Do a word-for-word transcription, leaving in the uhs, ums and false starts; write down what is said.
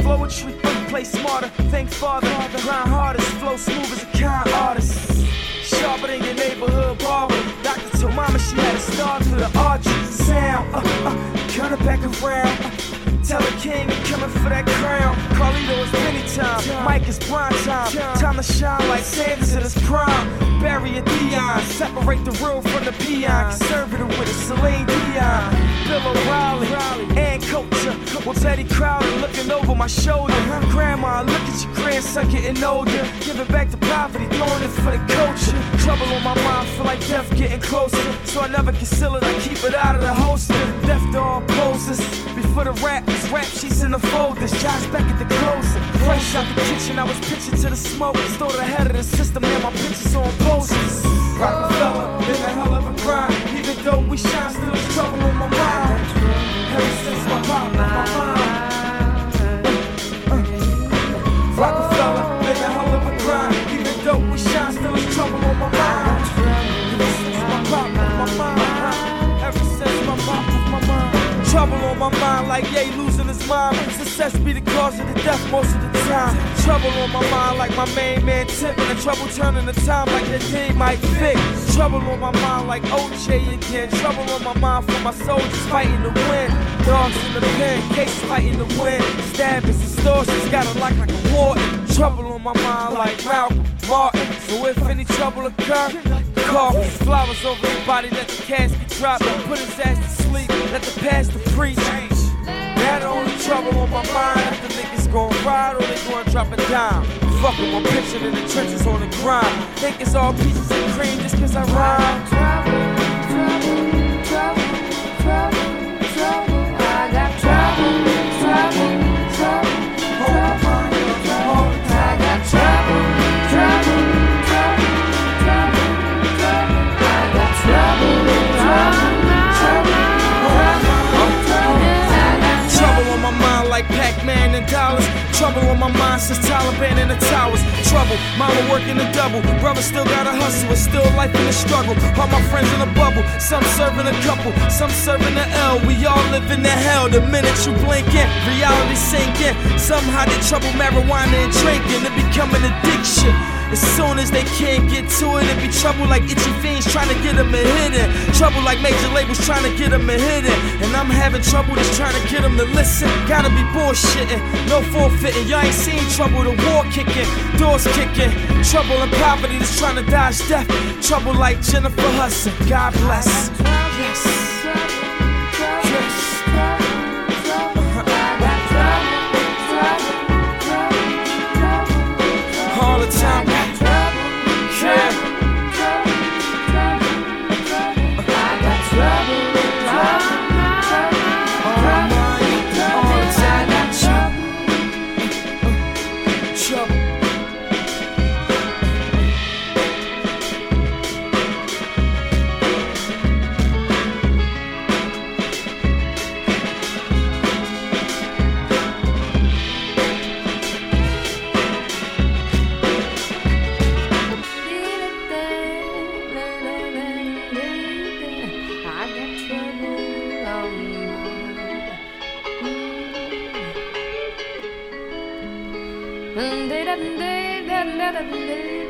flowetry, play smarter, think farther, grind hardest, flow smooth as a kind artist. Sharper than your neighborhood barber. Doctor told mama she had to start through the arches. Sound, uh, uh, turn it back around. Uh, tell the king I'm coming for that crown. Carlito is penny time, Mike is prime time. Time to shine like Sanders in his prime. Barry a Dion, separate the real from the peon. Conservative with a Celine Dion. Bill O'Reilly and Culture. Well, Teddy Crowder looking over my shoulder. Grandma, look at your grandson getting older. Giving back to poverty, throwing it for the culture. Trouble on my mind, feel like death getting closer. So I never conceal it, I keep it out of the holster. Death to all poses. Before the rap, this rap sheets in the folders. Josh back at the closer. Fresh out the kitchen, I was pitching to the smoke. Stored ahead of the system, man, my pictures on posters. Rockefeller, been a hell of a grind. Even though we shine, still there's trouble on my mind. Ever since my pop, my mind. Uh, uh. Rockefeller, been a hell of a grind. Even though we shine, still there's trouble on my mind. Ever since my pop, my mind. Ever since my pop, my mind. Trouble on my mind like Ye losing his mind. Success be the cause of the death most of the time. Trouble on my mind like my main man Tip. And the trouble turning the time like the day might fit. Trouble on my mind like O J again. Trouble on my mind for my soldiers fighting to win. Dogs in the pen, case fighting to win. Stabbings, extortions, got a lock like a warden. Trouble on my mind like Malcolm Martin. So if any trouble occur, coffee, flowers over his body, let the casket drop. Put his ass to sleep, let the pastor preach. Now the only trouble on my mind if the niggas gon' ride or they gon' drop a dime. Fuckin' one picture in the trenches on the grind. Think it's all peaches and cream just cause I rhyme. Trouble, trouble, trouble, trouble, trouble. I got trouble, trouble, trouble, trouble, trouble. I got trouble, trouble, trouble, trouble, trouble. I got trouble, trouble, trouble, trouble. Trouble on my mind like Pac-Man and dollars. Trouble on my mind since Taliban in the towers. Trouble, mama working a double. Brother still gotta hustle, it's still life in the struggle. All my friends in a bubble, some serving a couple, some serving the L. We all live in the hell. The minute you blink in, reality sink in. Somehow they trouble marijuana and drinking, it become an addiction. As soon as they can't get to it, it be trouble like itchy fiends trying to get them a hit in. Trouble like major labels trying to get them a hit in. And I'm having trouble just trying to get them to listen. Gotta be bullshitting, no forfeiting. Y'all ain't seen trouble, the war kicking, doors kicking. Trouble and poverty that's trying to dodge death. Trouble like Jennifer Hudson, God bless. Yes. All the time. Da da da da da da da.